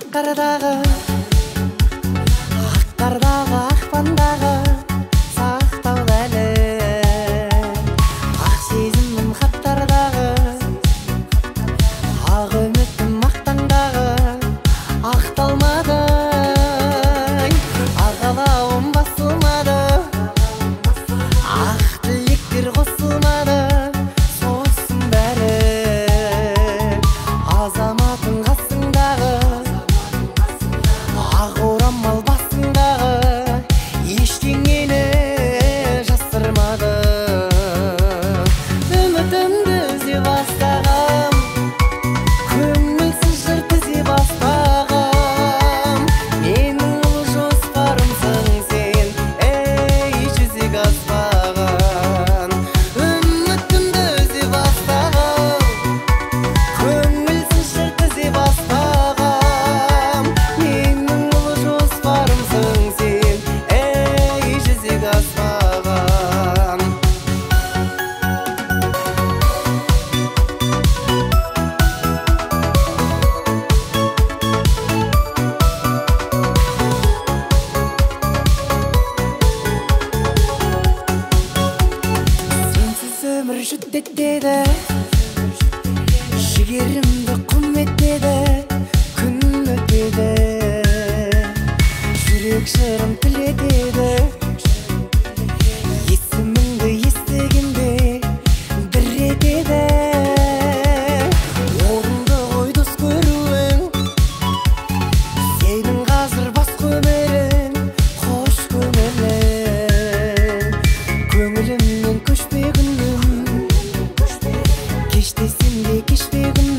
Аққардағы, ақтардағы, ақпандағы сақтаулы әлі. Ақ сезімім хаттардағы, ақ үмітім мақтаңдағы ақталмады. Ағалауым басылмады, ақ тілектер қосылмады. Сосын бәрі азаматың қасыңдағы, ақ орамал басыңдағы ештеңені жасырмады. Үмітімді үзе бастағам, көңілсіз жыр тізе бастағам. Менің ұлы жоспарымсың сен, ей жүзеге аспаған. Үмітімді үзе бастағам, көңілсіз жыр тізе бастағам. Менің ұлы жоспарымсың сен, ей жүзеге аспаған. Сенсіз өмір жүдетеді, жігерімді құм етеді. Күн өтеді, жүрек жырын тілетеді. Есіміңді естігенде дір етеді. Орынды ғой дос көруің, сенің қазір бас көмерің. Қош көңілім, көңілімнен көшпе күнім. Кеш десем де кешпе күнім.